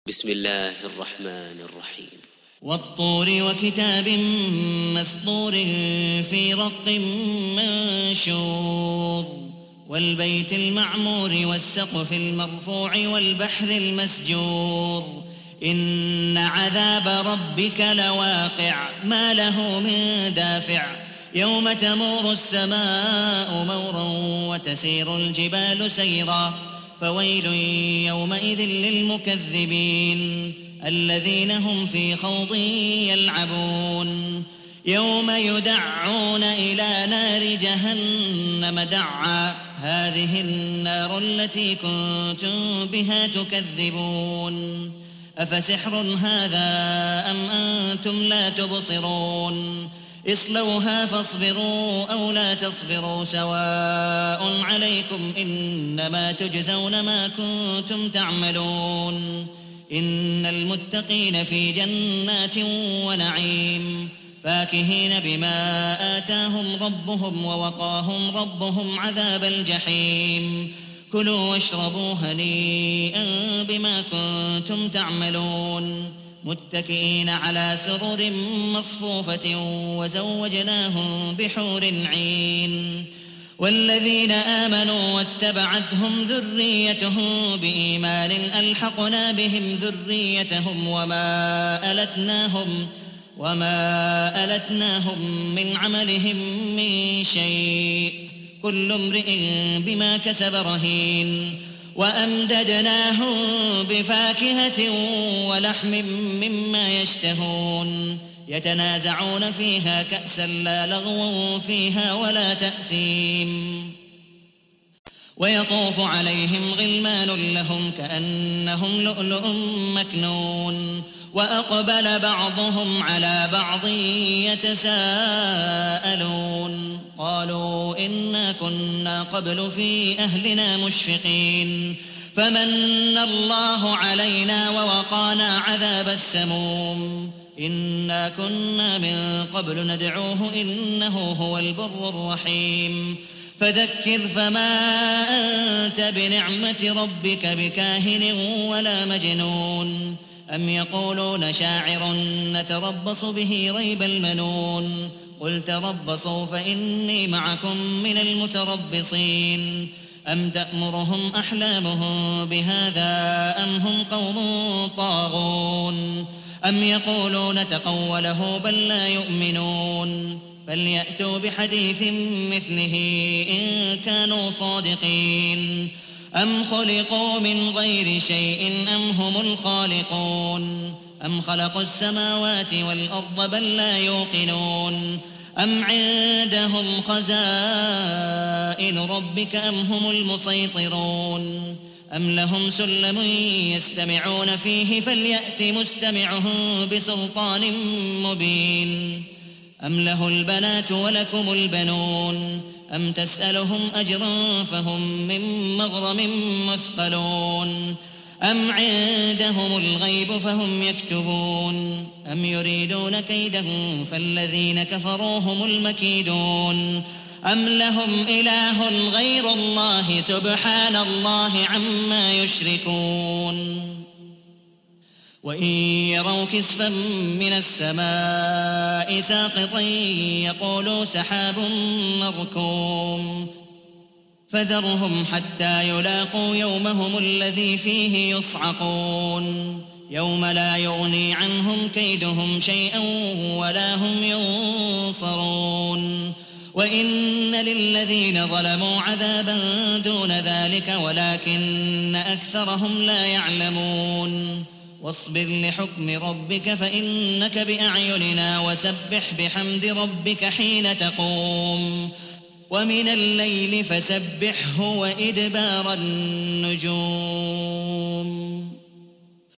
بسم الله الرحمن الرحيم. والطور وكتاب مسطور في رق منشور والبيت المعمور والسقف المرفوع والبحر المسجور إن عذاب ربك لواقع ما له من دافع يوم تمور السماء مورا وتسير الجبال سيرا فويل يومئذ للمكذبين الذين هم في خوض يلعبون يوم يدعون إلى نار جهنم دعا هذه النار التي كنتم بها تكذبون أفسحر هذا أم أنتم لا تبصرون اصلوها فاصبروا أو لا تصبروا سواء عليكم إنما تجزون ما كنتم تعملون إن المتقين في جنات ونعيم فاكهين بما آتاهم ربهم ووقاهم ربهم عذاب الجحيم كلوا واشربوا هنيئا بما كنتم تعملون متكئين على سرر مصفوفة وزوجناهم بحور عين والذين آمنوا واتبعتهم ذريتهم بإيمان ألحقنا بهم ذريتهم وما ألتناهم من عملهم من شيء كل امرئ بما كسب رهين وأمددناهم بفاكهة ولحم مما يشتهون يتنازعون فيها كأسا لا لغو فيها ولا تأثيم ويطوف عليهم غلمان لهم كأنهم لؤلؤ مكنون وأقبل بعضهم على بعض يتساءلون قالوا إنا كنا قبل في أهلنا مشفقين فمن الله علينا ووقانا عذاب السموم إنا كنا من قبل ندعوه إنه هو البر الرحيم فذكر فما أنت بنعمة ربك بكاهن ولا مجنون أم يقولون شاعر نتربص به ريب المنون قل تربصوا فإني معكم من المتربصين أم تأمرهم أحلامهم بهذا أم هم قوم طاغون أم يقولون تقوله بل لا يؤمنون فليأتوا بحديث مثله إن كانوا صادقين أم خلقوا من غير شيء أم هم الخالقون أم خلقوا السماوات والأرض بل لا يوقنون أم عندهم خزائن ربك أم هم المسيطرون أم لهم سلم يستمعون فيه فليأت مستمعهم بسلطان مبين أم له البنات ولكم البنون أم تسألهم أجرا فهم من مغرم مثقلون أم عندهم الغيب فهم يكتبون أم يريدون كيدا فالذين كفروا هم المكيدون أم لهم إله غير الله سبحان الله عما يشركون وإن يروا كسفا من السماء ساقطا يقولوا سحاب مركوم فذرهم حتى يلاقوا يومهم الذي فيه يصعقون يوم لا يغني عنهم كيدهم شيئا ولا هم ينصرون وإن للذين ظلموا عذابا دون ذلك ولكن أكثرهم لا يعلمون واصبر لحكم ربك فإنك بأعيننا وسبح بحمد ربك حين تقوم ومن الليل فسبحه وإدبار النجوم